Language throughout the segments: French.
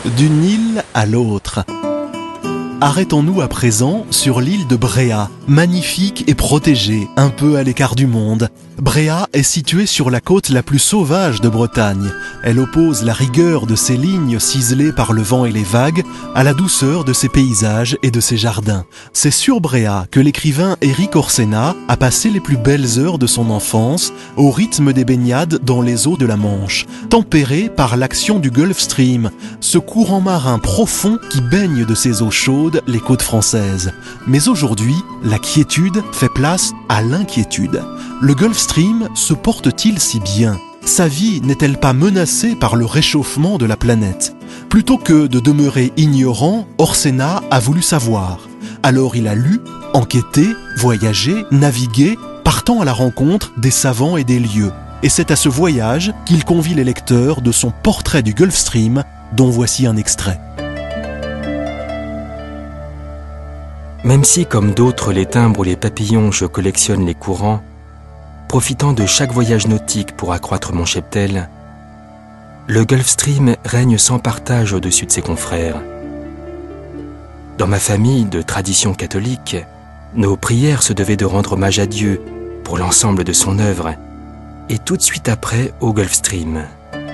D'une île à l'autre. Arrêtons-nous à présent sur l'île de Bréhat, magnifique et protégée, un peu à l'écart du monde. Bréhat est située sur la côte la plus sauvage de Bretagne. Elle oppose la rigueur de ses lignes ciselées par le vent et les vagues à la douceur de ses paysages et de ses jardins. C'est sur Bréhat que l'écrivain Éric Orsena a passé les plus belles heures de son enfance au rythme des baignades dans les eaux de la Manche, tempérées par l'action du Gulf Stream, ce courant marin profond qui baigne de ses eaux chaudes les côtes françaises. Mais aujourd'hui, la quiétude fait place à l'inquiétude. Le Gulf Stream se porte-t-il si bien ? Sa vie n'est-elle pas menacée par le réchauffement de la planète ? Plutôt que de demeurer ignorant, Orsena a voulu savoir. Alors il a lu, enquêté, voyagé, navigué, partant à la rencontre des savants et des lieux. Et c'est à ce voyage qu'il convie les lecteurs de son portrait du Gulf Stream, dont voici un extrait. Même si, comme d'autres, les timbres ou les papillons, je collectionne les courants, profitant de chaque voyage nautique pour accroître mon cheptel, le Gulf Stream règne sans partage au-dessus de ses confrères. Dans ma famille de tradition catholique, nos prières se devaient de rendre hommage à Dieu pour l'ensemble de son œuvre, et tout de suite après au Gulf Stream.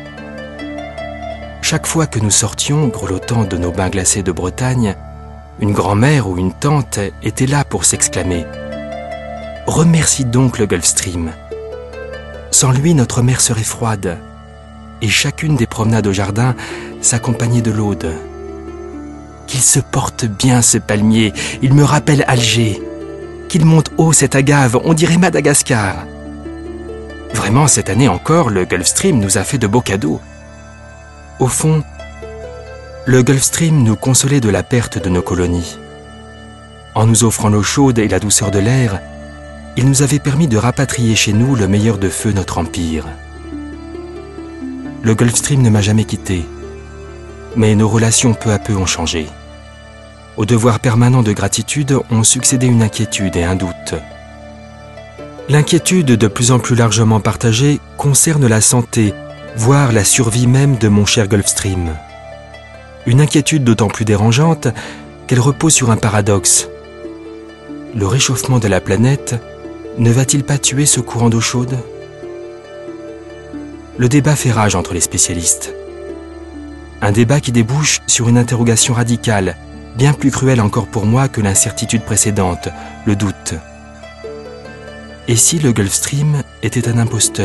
Chaque fois que nous sortions, grelottant de nos bains glacés de Bretagne, une grand-mère ou une tante était là pour s'exclamer « Remercie donc le Gulf Stream. Sans lui, notre mer serait froide. » Et chacune des promenades au jardin s'accompagnait de l'aude. « Qu'il se porte bien ce palmier, il me rappelle Alger. Qu'il monte haut cet agave, on dirait Madagascar. » Vraiment, cette année encore, le Gulf Stream nous a fait de beaux cadeaux. Au fond, le Gulf Stream nous consolait de la perte de nos colonies. En nous offrant l'eau chaude et la douceur de l'air, il nous avait permis de rapatrier chez nous le meilleur de feu notre empire. Le Gulf Stream ne m'a jamais quitté, mais nos relations peu à peu ont changé. Au devoir permanent de gratitude ont succédé une inquiétude et un doute. L'inquiétude de plus en plus largement partagée concerne la santé, voire la survie même de mon cher Gulf Stream. Une inquiétude d'autant plus dérangeante qu'elle repose sur un paradoxe. Le réchauffement de la planète ne va-t-il pas tuer ce courant d'eau chaude ? Le débat fait rage entre les spécialistes. Un débat qui débouche sur une interrogation radicale, bien plus cruelle encore pour moi que l'incertitude précédente, le doute. Et si le Gulf Stream était un imposteur ?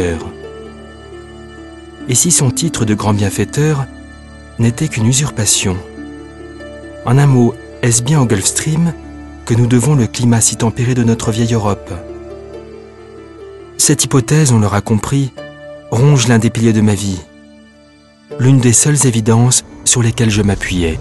Et si son titre de grand bienfaiteur n'était qu'une usurpation? En un mot, est-ce bien au Gulf Stream que nous devons le climat si tempéré de notre vieille Europe? Cette hypothèse, on l'aura compris, ronge l'un des piliers de ma vie, l'une des seules évidences sur lesquelles je m'appuyais.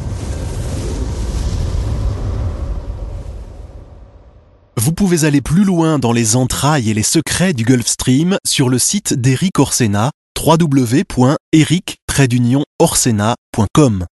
Vous pouvez aller plus loin dans les entrailles et les secrets du Gulf Stream sur le site d'Éric Orsena, www.eric-orsena.com.